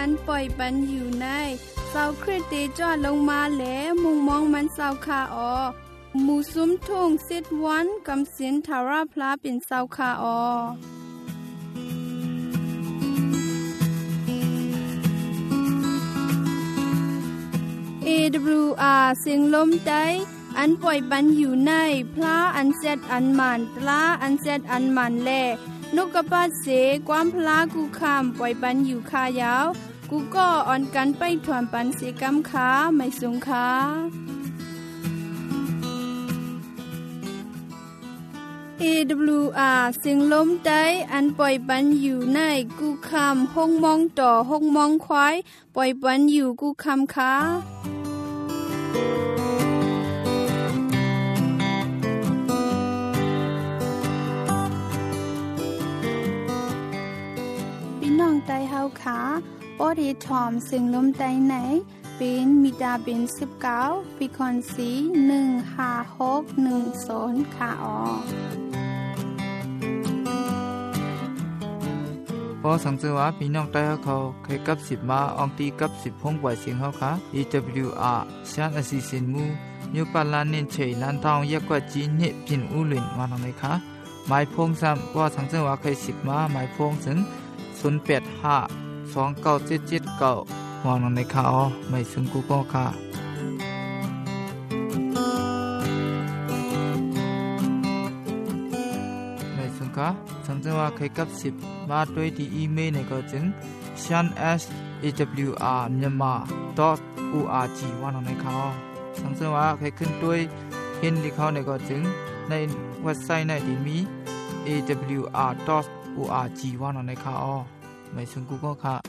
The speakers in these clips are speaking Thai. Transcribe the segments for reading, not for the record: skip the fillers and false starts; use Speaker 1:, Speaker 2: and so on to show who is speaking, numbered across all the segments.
Speaker 1: อันปล่อยปันอยู่ในเศร้าคริสเตจอดลงมาแหลมุงมองมันเศร้าคาออหมู่ซุ้มทุ่งซิดวันกำสินทาราพลาเป็นเศร้าคาออAWR เสียงลมใจอันปล่อยปันอยู่ในพระอันเซดอันมันตลาอันเซดอันมันแลนกกระปาเสความพลากูคำปล่อยปันอยู่คายาวกูก็อ่อนกันไปถวนปันเสกำขาไม่สูงขาAWR เสียงลมใจอันปล่อยปันอยู่ในกูคำห้องมองต่อห้องมองควายปล่อยปันอยู่กูคำขาพี่น้องไตเฮาขาป้อดีทอมเสียงลมใจไหนเป็นมิดาเป็น19ปีคอนสี15610ขาออ
Speaker 2: พอสังเกตว่าพี่น้องใต้เขาเคยกับ10มาอองตีกับ10ห้องปล่อยเสียงเขาค่ะ AWR ชานอสิสินมูยูปาลานินเฉยลันทองยากกว่าจีนเนพินอูหลินมาทางไหนคะหมายพงซ้ำว่าสังเกตว่าเคย10มาหมายพงถึง08529779มองทางไหนคะอ๋อไม่ซึ่งกูก็ค่ะสังเกตว่าเคยกับ10มาด้วยที่อีเมลในก็จึง shanawr.myanmar.org ว่าหนอยเขาสังเกตว่าเคยขึ้นด้วยเห็นที่เขาในก็จึงในเว็บไซต์ในที่มี awr.org ว่าหนอยเขาไม่ซึ่งกูก็ค่ะ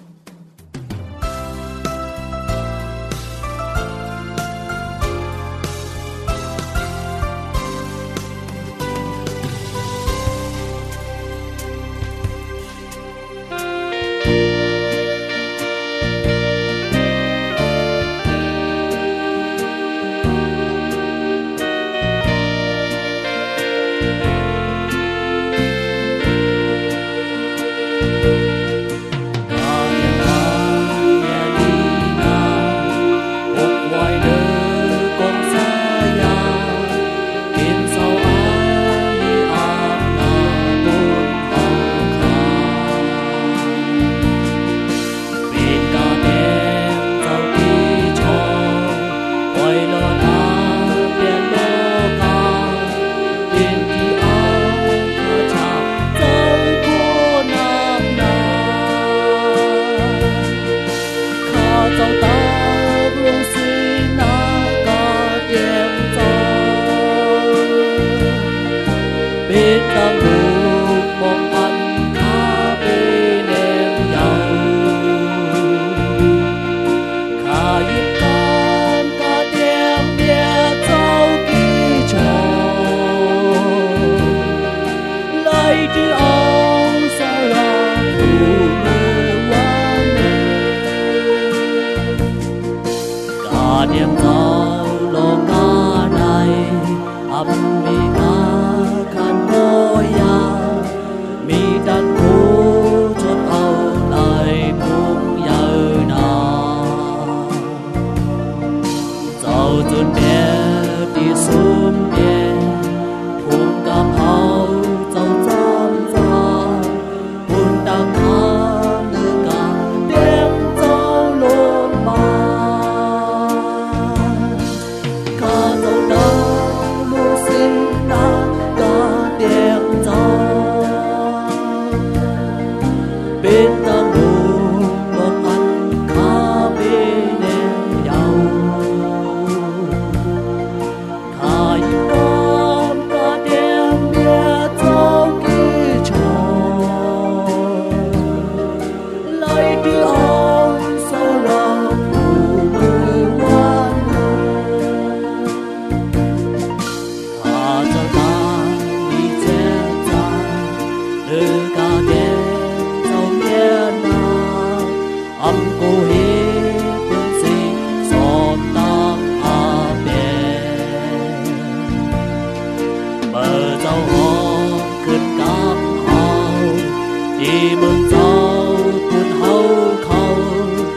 Speaker 3: ที่เมืองเจ้าคุณเฮาเขา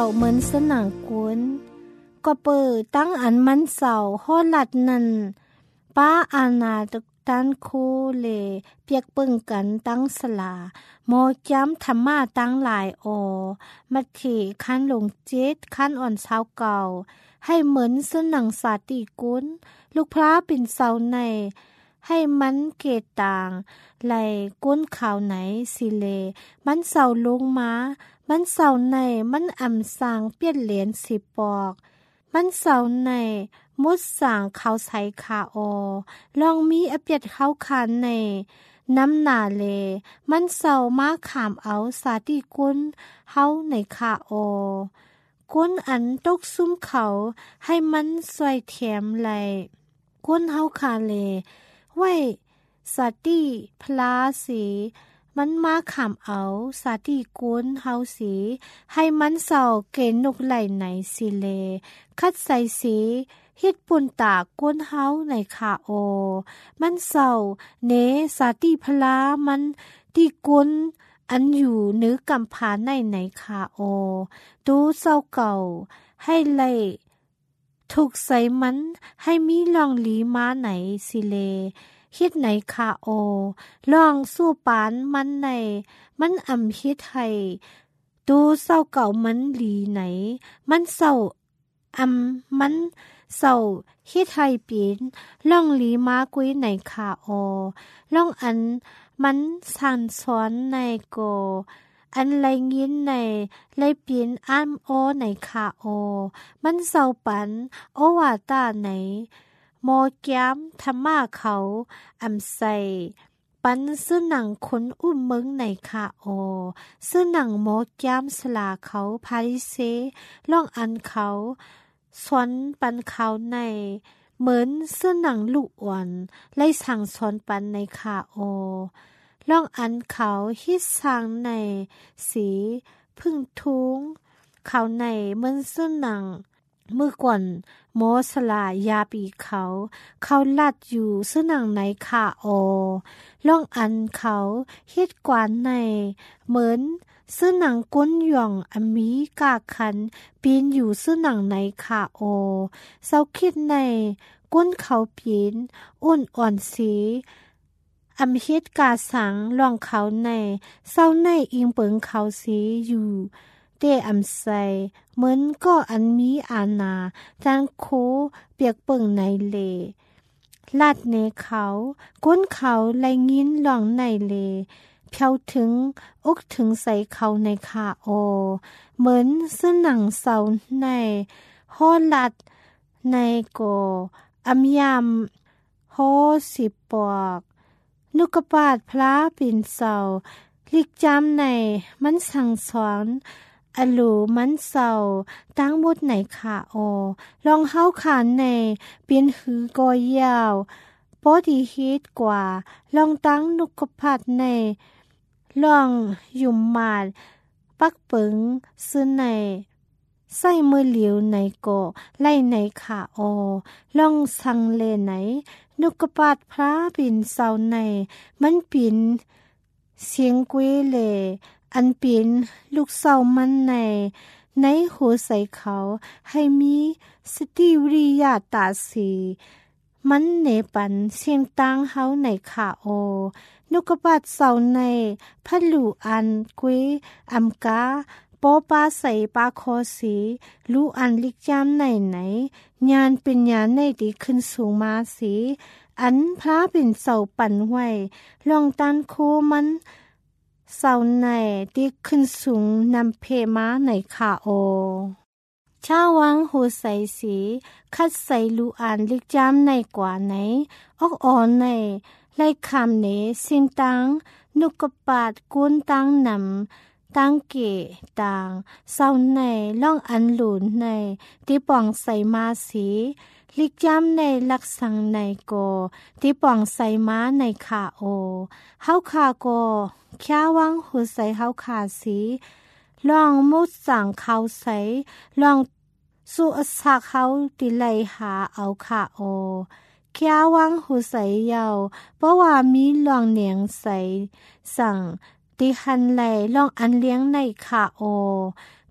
Speaker 3: เหมือนสนังกุนก็เปิดตั้งอันมันเสาฮอลัดนั่นป้าอาณาตตันโคเลเปียกเปิงกันตั้งสลาโมจ้ำธรรมาตั้งหลายมัดเถคันหลงเจ็ดคันอ่อนเช้าเก่าให้เหมือนสนังสาติกุนลูกพระเป็นเสาในให้มันเกตต่างไหลก้นข่าวไหนสิเลมันเสาลงมามันเสาในมันอ่ำสางเปี้ยนเหรียญ10 ปอกมันเสาในมุดสางเขาใส่ขาลองมีอเปียดเขาคานในน้ำหนาเลมันเสามาขามเอาสาติกุนเฮาในขาก้นอันตกซุ้มเขาให้มันสวยแถมไหลก้นเฮาคาเลไว้สาติพลาสีมันมาขามเอาสาติกุนเฮาสีให้มันเศร้าเกณฑ์นกไหลไหนสิเลคัดใส่สีเฮ็ดปุ่นตาก้นเฮาในขามันเศร้าเนสาติพลามันที่กุนอันอยู่เนื้อกำพาในขาตูเศร้าเก่าให้ไล่ถูกใส่มันให้มีลองลีมาไหนสิเลฮิดไหนขาลองสู้ปานมันในมันอ่ำฮิดให้ตูเศร้าเก่ามันหลีไหนมันเศร้าอ่ำมันเศร้าฮิดให้เปลี่ยนลองหลีมากุยไหนขาลองอันมันสันสอนในโกอันไรยินในไรเปลี่ยนอ้ามในขามันเศร้าปันวาตาไหนโมแก้มธรรมาเขาอำใส่ปันซื้อหนังคนอุ้มมึงในขาซื้อหนังโมแก้มสลาเขาพาริเซล่องอันเขาสอนปันเขาในเหมือนซื้อหนังลูกอ่อนไล่สั่งสอนปันในขาล่องอันเขาฮิตสั่งในสีพึ่งทุ้งเขาในเหมือนซื้อหนังมือก่อนโมสลายาปีเขาลัดอยู่ซึ่งหนังในขาล่องอันเขาเฮ็ดกวานในเหมือนซึ่งหนังก้นหย่องอมีกาคันปีนอยู่ซึ่งหนังในขาเศร้าคิดในก้นเขาปีนอ้นอ่อนสีอำเฮ็ดกาสังล่องเขาในเศร้าในอิงเปิงเขาสีอยู่เตอำใสเหมือนก็อันมีอาณาจางโคเปียกเปิงในเลลาดเนเขาก้นเขาไลงินหล่องในเลเพียวถึงอกถึงใส่เขาในขาเหมือนซึ่งหนังเสาในฮอลัดในโกอำยำฮอ10 ปอกนุกปาดพระปิ่นเสาลิกจำในมันสั่งสอนอลูมันเศร้าตั้งหมดในขาลองเฮาขานในเปลี่ยนหือกอยาวปอดีฮิตกว่าลองตั้งนุกพัดในลองยุ่มมาดปักเปิงซื้อในใส่มือเหลียวในโกไล่ในขาลองสั่งเลไหนนุกปาดพระปิ่นเศร้าในมันปิ่นเสียงกุยเลอันเป็นลูกเศร้ามันในหัวใส่เขาให้มีสติวิริยะตาสีมันเนปันเสียงตังเฮาในขานุกบาดเศร้าในพัดลูอันกุยอำกาปอปาใส่ปาคอสีลูอันลิกยามไหนญาณเป็นญาณในดีขึ้นสูงมาสีอันพระเป็นเศร้าปั่นไว้ลองตันโคมันเศร้าในที่ขึ้นสูงนำเพมาในขาชาวังหูใสสีคัดใส่ลูอานลิกจามในกว่าไหนออกอ่อนในไล่คำเนสิงตังนุกปาดกุนตังนำตังเกตังเศร้าในล่องอันหลุนในที่ป่องใส่มาสีลิกจามในลักสังในโกที่ป่องใส่ม้าในขาเฮาคาโกข้าวังหูใส่เฮาขาสีลองมุดสั่งเขาใส่ลองสู้อัศาเขาติไลหาเอาขาข้าวังหูใส่ยาวเพราะว่ามีลองเนียงใส่สั่งติหันไหลลองอันเลี้ยงในขา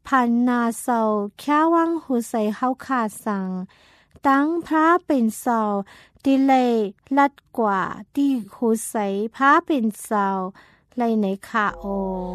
Speaker 3: พันนาเศร้าแค่วังหูใส่เฮาขาดสั่งตั้งพระเป็นเศร้าที่เลยลัดกว่าที่หูใส่พระเป็นเศร้าเลยในขาโอ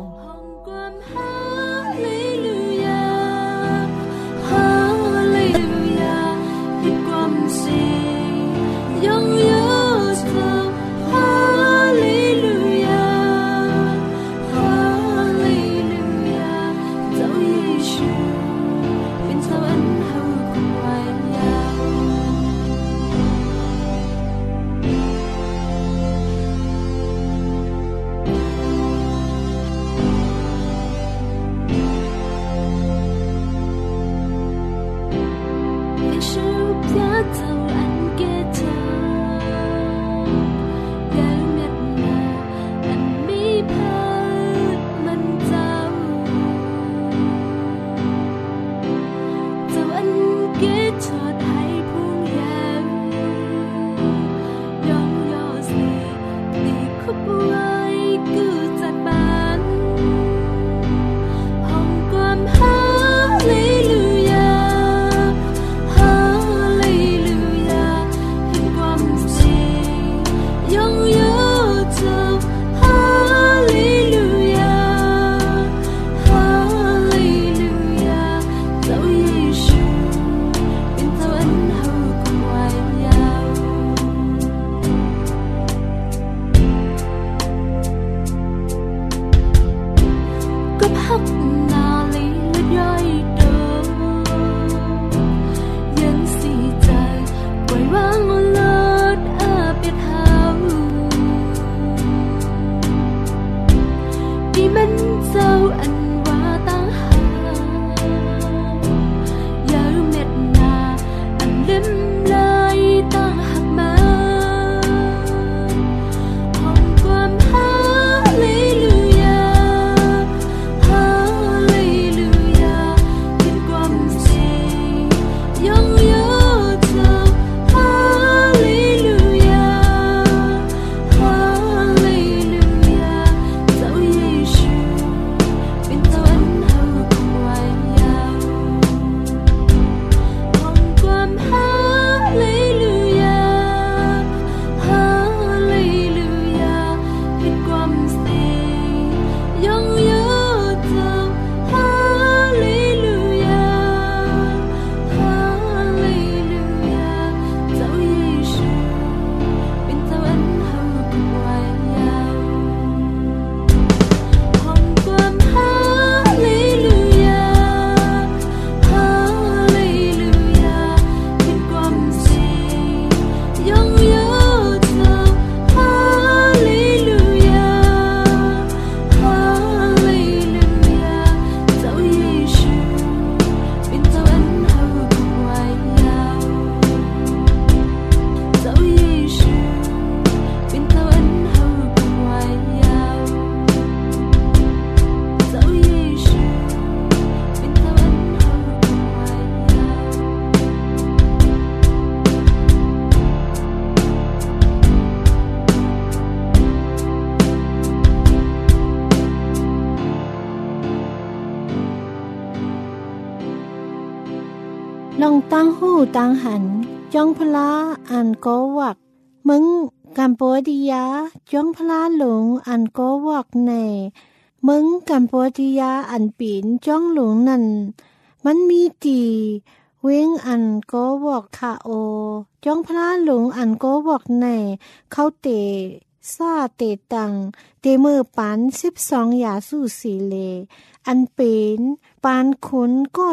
Speaker 3: ลองตั้งหูตั้งหันจ้องพลาอันก็วักมึงกัมพูดียาจ้องพลาหลงอันก็วักในมึงกัมพูดียาอันปีนจ้องหลงนั่นมันมีตีเว้งอันก็วักคาโอจ้องพลาหลงอันก็วักในเขาเตซาเตตังเตมือปัน12ยาสู้สีเลอันเป็นปานขุนก็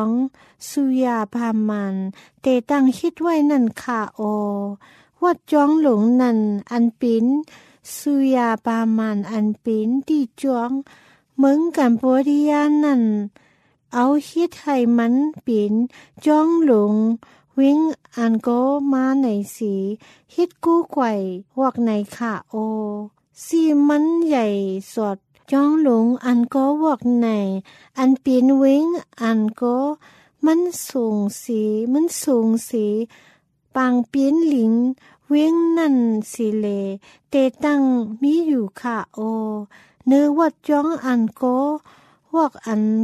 Speaker 3: 2สุยาพามันเตตังคิดไว้นั่นค่ะโอว่าจ้องหลงนั่นอันเป็นสุยาพามันอันเป็นที่จ้องมึงกัมพูดียานั่นเอาคิดให้มันเป็นจ้องหลงวิ่งอันก็มาในสีฮิตกู้ไกววักในค่ะโอสีมันใหญ่สดจ้องหลงอันก็วักในอันเป็นวิ่งอันก็มันสูงสีปางเปียนหลิงวิ่งนั่นสีเลเตตังมีอยู่ค่ะโอเนื้อวัดจ้องอันก็วักอัน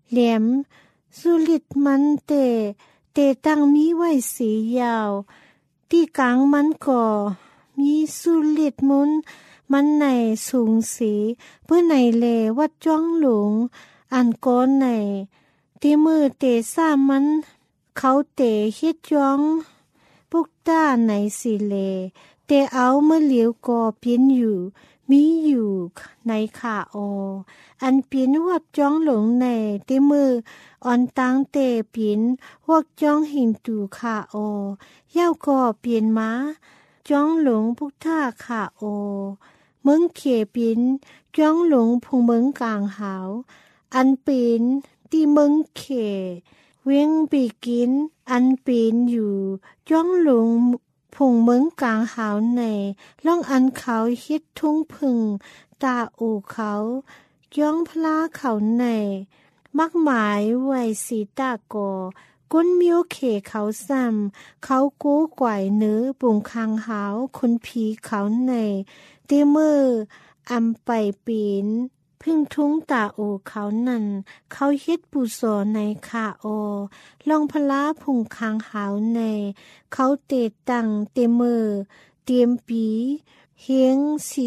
Speaker 3: เหลี่ยมสุลิดมันเตตั้งมีไว้สียาวที่กลางมันก็มีสุลิดมุนมันในสูงสีเพื่อในเลวัดจ้องหลงอันก้อนในที่มือเตซ่ามันเขาเตฮิดจ้องปุกต้าในสีเลเตเอาเมื่อเหลียวก็เปียนอยู่มีอยู่ในขาโออันเปียนวัดจ้องหลงในที่มืออ่อนตังเตเปียนวักจ้องหินตูขาโอยาวก็เปลี่ยนมาจ้องหลงพุกท่าขาโอเมืองเขปินจ้องหลงพุงเมืองกลางหาวอันปีนที่เมืองเขเวียงปีกินอันปีนอยู่จ้องหลงพุงเมืองกลางหาวในล่องอันเขาฮิดทุ่งพึงตาอูเขาจ้องพลาเขาในมักหมายไว้สีตาโกก้นมิวเขเขาซ้ำเขากู้กว่ายเนื้อปุ่งคางหาวคนผีเขาในตีมืออำไปปีนพึ่งทุ้งตาโอเขานั่นเขาเฮ็ดปูโสในขาโอลองพลาพุงคางหาวในเขาเตตังเตมือเตรียมปีเฮียง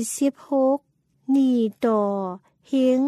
Speaker 3: 46นี่ต่อเฮียง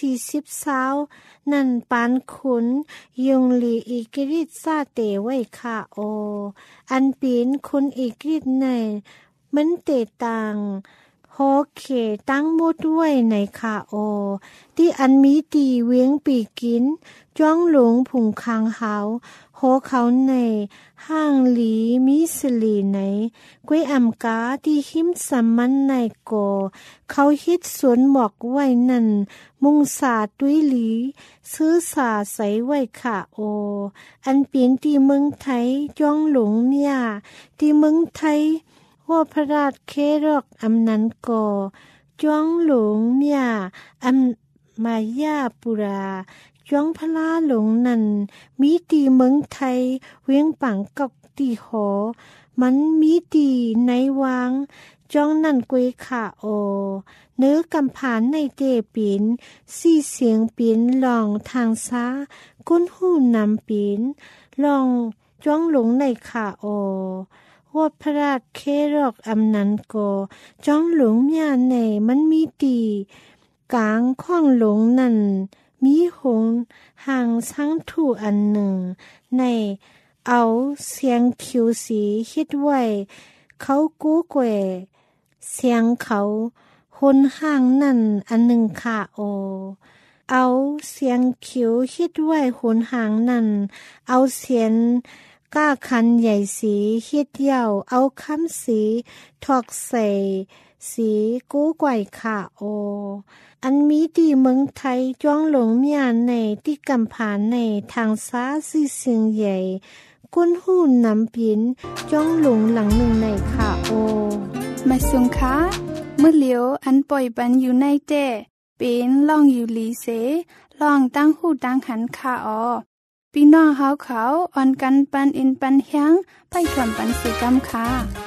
Speaker 3: 40 นั่นปานขุนยงลีอีกฤทธิ์ซาเตไว้ค่ะโออันปีนคุณอีกฤทธิ์ในมันเตตังโฮเคตั้งหมดไว้ในค่ะโอที่อันมีตีเวียงปีกินจ้องหลงผุงคางหาวโฮเขาในห้างหลีมิสลีไหนกวยอำกาที่หิมสัมมันในโกเขาฮิตสวนหมอกไว้นั่นมุงสาตุ้ยหลีซื้อสาใสไว้ค่ะโออันเปลี่ยนที่เมืองไทยจ้องหลงเนี่ยที่เมืองไทยว่าพระราชเครอกอำนันก่อจ้องหลงเนี่ยอำมายาปุราจ้องพระลาหลงนั่นมีตีเมืองไทยเวียงปังกอกตีหอมันมีตีในวางจ้องนั่นกวยขาโอเนื้อกำผานในเตปินสี่เสียงปินลองทางซ้าก้นหูนำปินลองจ้องหลงในขาโอว่าพระราชเครอกอำนันโกจ้องหลงเมียในมันมีตีกลางข้องหลงนั่นมีหงห่างช้างถูอันหนึ่งในเอาเสียงคิวสีคิดไว้เขากู้แกว่เสียงเขาคนห่างนั่นอันหนึ่งค่ะโอเอาเสียงคิวคิดไว้คนห่างนั่นเอาเสียงก้าคันใหญ่สีคิดยาวเอาคำสีทอกใส่สีกู้ไกวค่ะโออันมีที่เมืองไทยจ้องหลงเมียในที่กำผานในทางซ้าซีเสียงใหญ่ก้นหูนำปินจ้องหลงหลังหนึ่งในค่ะโอ
Speaker 1: มาสุงคะเมื่อเหลียวอันปล่อยปันอยู่ในเจ้เป็นล่องอยู่ลีเสล่องตั้งหูตั้งหันค่ะออพี่น้องเฮาเขาอ่อนกันปันอินปันแฮงไปทำปันสิกรรมค่ะ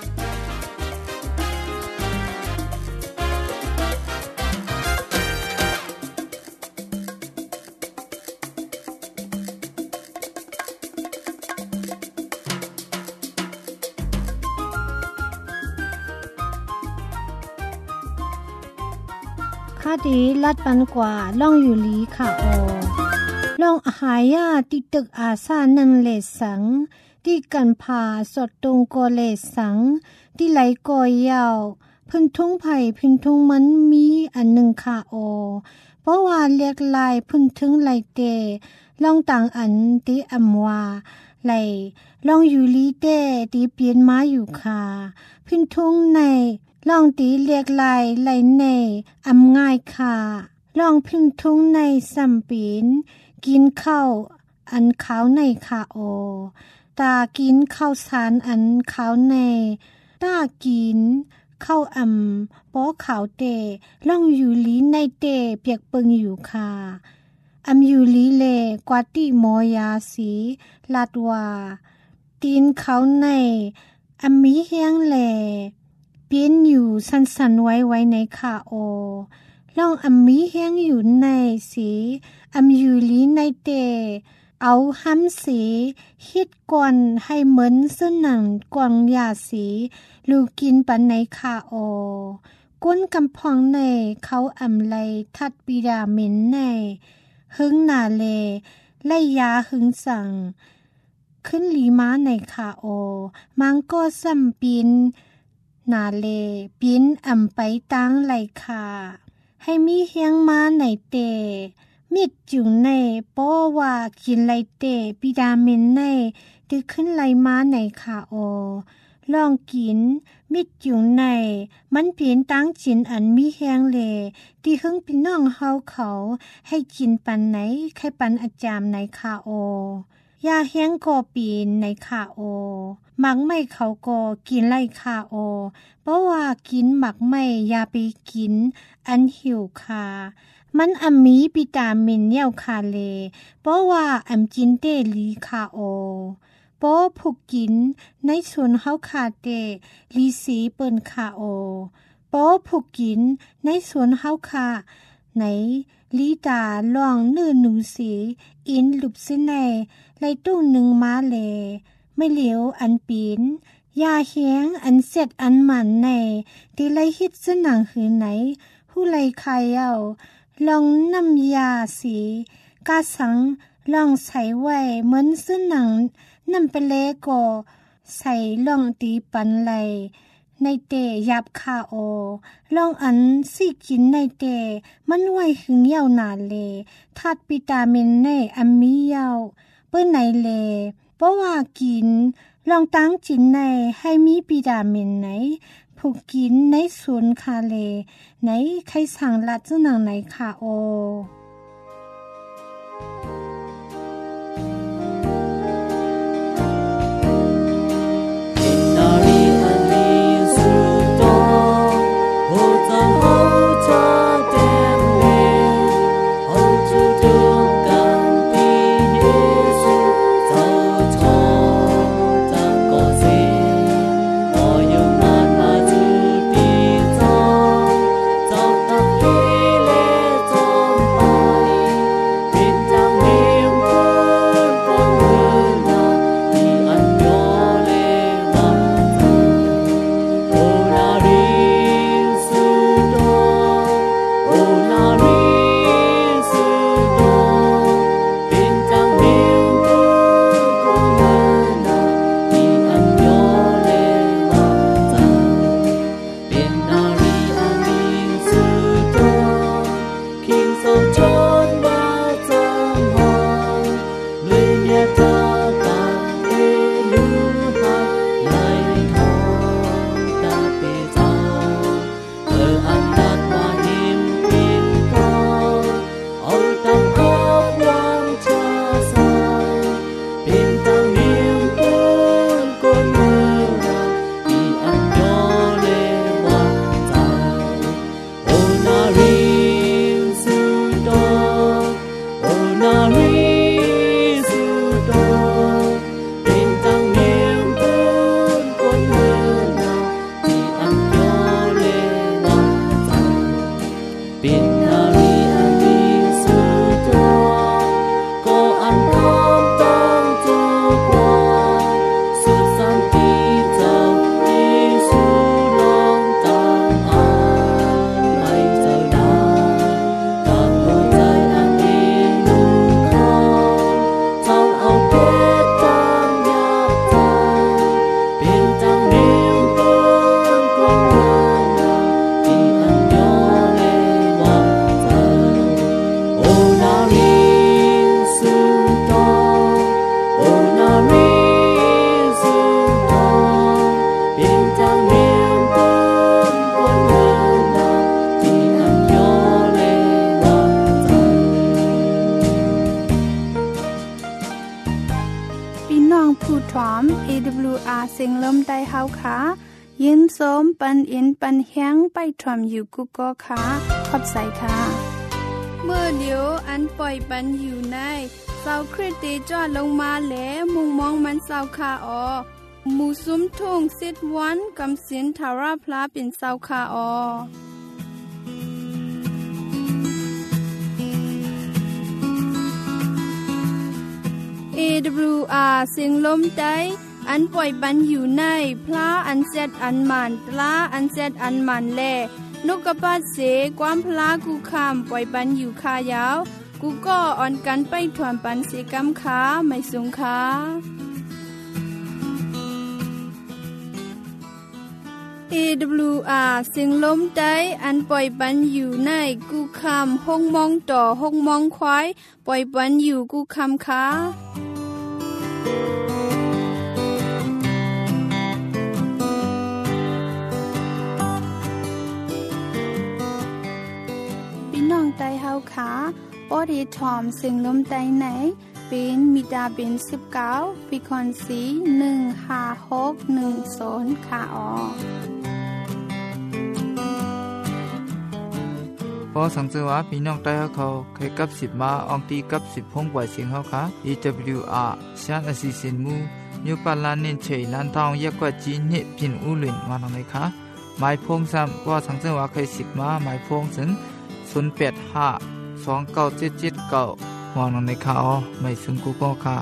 Speaker 3: ข้าดีลัดปันกว่าล่องอยู่ลีค่ะโอล่องหายาติตึกอาซานันเลสังที่กันพาสดตรงโกเลสังที่ไหลกอยาวพื้นทุ่งไผ่พื้นทุ่งมันมีอันหนึ่งค่ะโอเพราะว่าเรียกลายพื้นถึงไหลเตล่องต่างอันที่อำว่าไหลล่องอยู่ลีเตที่เปลี่ยนมาอยู่ค่ะพื้นทุ่งในล่องตีเรียกลายไหลในอำง่ายค่ะล่องพื้นทุ่งในสัมปีนกินข้าวอันขาวในค่ะโอตากินข้าวสารอันขาวในตากินข้าวป้อขาวเตล่องอยู่ลีในเตเปียกเปิงอยู่ค่ะอยู่ลีเลกว่าติมอยาสีลาดว่าตีนเขาในมีเฮียงแลเปลี่ยนอยู่สันๆไว้ในค่ะโอลองอำมีแห้งอยู่ในสีอำอยู่ลีในเตเอาห้ำสีฮิดก่อนให้เหมือนซึ่งหนังกวางยาสีลูกกินปันในคาโอก้นกำพองในเขาอำไลทัดบิดาเม็นในหึงนาเลไล่ยาหึงสั่งขึ้นลีม้าในคาโอมังก็ซ้ำปีนนาเลปีนอำไปตั้งไหลคาให้มีเฮียงม้าในเตมิดจุงในเพราะว่ากินไหลเตบิดาเม็นในตึกขึ้นไหลม้าในคาโอลองกินมิดจุงในมันเปลี่ยนตั้งจินอันมีแหงเลที่หึงพี่น้องเฮาเขาให้กินปันไหนใครปันอาจามในคาโอยาแห้งก็ปีนในคาโอหมักไม่เขาก็กินไล่คาโอเพราะว่ากินหมักไม่อย่าไปกินอันหิวคามันอำมีวิตามินเยี่ยวคาเลเพราะว่าอำกินเตลีคาโอเพราะผู้กินในส่วนเฮาคาเตลีสีเปิ้นคาโอเพราะผู้กินในส่วนเฮาคาในลีตาลองเนื้อหนูสีอินลุบซิในไล่ตุ้งหนึ่งมาเลไม่เหลียวอันปีนยาแห้งอันเสร็จอันหมันในที่ไล่ฮิตสนังหือไหนผู้ไล่ใครเอาลองน้ำยาสีกาสังลองใส่ไว้เหมือนสนังน้ำไปเลก็ใส่ลองตีปันไหลในเตยับคาโอลองอันสิกินในเตมันไว้หึงยาวนานเลธาตุวิตามินในอันมียาวเปิ้นในเลเพราะว่ากินลองตั้งจินในให้มีวิตามินไหนผู้กินในส่วนคาเลไหนใครสั่งลัดเจ้าหนังไหนคาโอAWR เสียงลมใต้เฮาค่ะยินส้มปันอินปันแห้งไปทำอยู่กุกก็ค่ะขอบใจค่ะเมื่อเดียวอันปล่อยปันอยู่ในเสาคริสติจอดลงมาแล้วมุงมองมันเสาคาออหมู่ซุ้มทุ่งซิดวันกำสินทาราพลาเป็นเสาคาออ
Speaker 1: AWR เสียงลมใต้อันปล่อยปันอยู่ในพระอันเสดอันมันตราอันเสดอันมันแลนกกระปาเสความพลากูคำปล่อยปันอยู่คายาวกูก็อ่อนกันไปถวนปันเสกำขาไม่สูงขาAWR เสียงลมใต้อันปล่อยปันอยู่ในกูคำห้องมองต่อห้องมองควายปล่อยปันอยู่กูคำขาพี่น้องใต้เฮาขาปอดีทอมเสียงลมใต้ไหนเป็นมิดาเป็น19ฟิคอนซี15610ค่ะอ๋อ
Speaker 2: พอสังเกตว่าพี่น้องใต้เขาเคยกับ10มาอองตีกับ10พงกว่าเสียงเขาค่ะ AWR ชานอสิสินมูยูปาลานเน้นเฉยล้านทองยักกว่าจีนเนี่ยพินอูหลินมาทางไหนคะหมายพงซ้ำว่าสังเกตว่าเคย10มาหมายพงถึง08529779มาทางไหนคะอ๋อไม่ซึ่งกูก็ค่ะ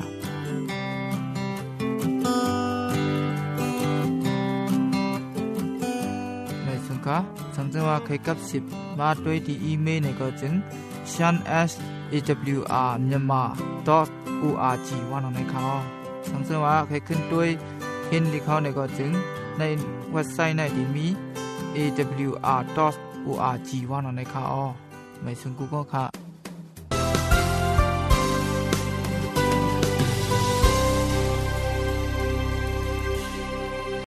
Speaker 2: ค่ะสังเกตว่าใครกับ10มาด้วยที่อีเมลในก็จึง shanawr@myanmar.org ว่าหนังในเขาสังเกตว่าใครขึ้นด้วยเห็นที่เขาในก็จึงในเว็บไซต์ในที่มี awr.org ว่าหนังในเขาไม่ซึ่งกูก็ค่ะ